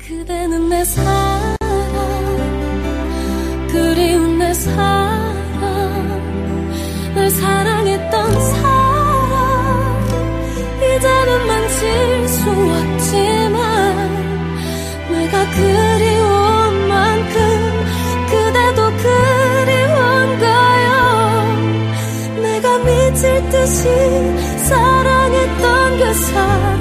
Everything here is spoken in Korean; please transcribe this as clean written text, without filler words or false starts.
그대는 내 사랑, 그리운 내 사랑, 널 사랑했던 사랑, 이제는 만질 수 없지만 내가 그리운 만큼 그대도 그리운 거요. 내가 미칠 듯이 사랑했던 그 사람